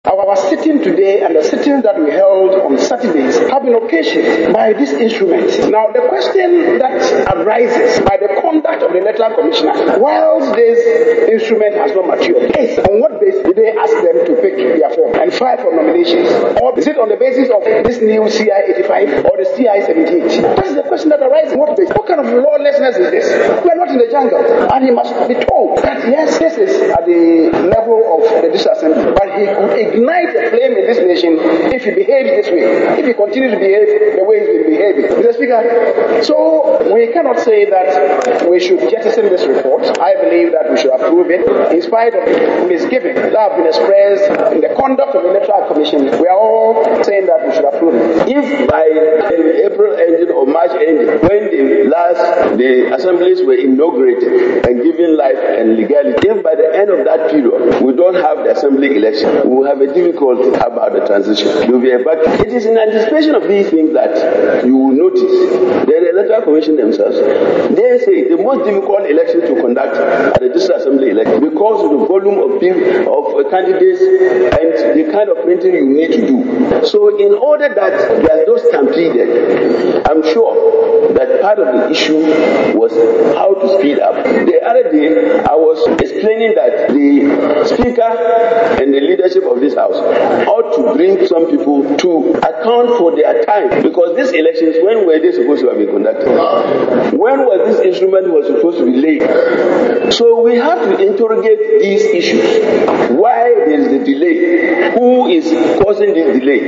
Our sitting today and the sittings that we held on Saturdays have been occasioned by this instrument. Now, the question that arises by the conduct of the Electoral Commissioner, whilst this instrument has not matured, is on what basis did they ask them to pick their form and file for nominations? Or is it on the basis of this new CI 85 or the CI 78? That is the question that arises. What kind of lawlessness is this? We are not in the jungle, and he must be told that yes, this is at the level of the District Assembly, but he could ignite a flame in this nation if he behaves this way, if he continues to behave the way he's been behaving. Mr. Speaker, so we cannot say that we should jettison this report. I believe that we should approve it in spite of misgivings that have been expressed in the conduct of the Electoral Commission. We are all saying that we should approve it. If by April ending or March ending, when the assemblies were inaugurated and given life and legality, if by the end of that period we don't have the assembly election, we will have a difficulty about the transition. There will be a back. It is in anticipation of these things that you will notice that the Electoral Commission themselves, they say the most difficult election to conduct at the District Assembly election because of the volume of candidates and the kind of printing you need to do. So in order that there's no stampede, I'm sure that part of the issue was how to speed up. The other day, I was explaining that the Speaker and the leadership of this House ought to bring some people to account for their time, because these elections, when were they supposed to have been conducted? When was this instrument supposed to be laid? So we have to interrogate these issues. Why there is the delay? Who is causing this delay?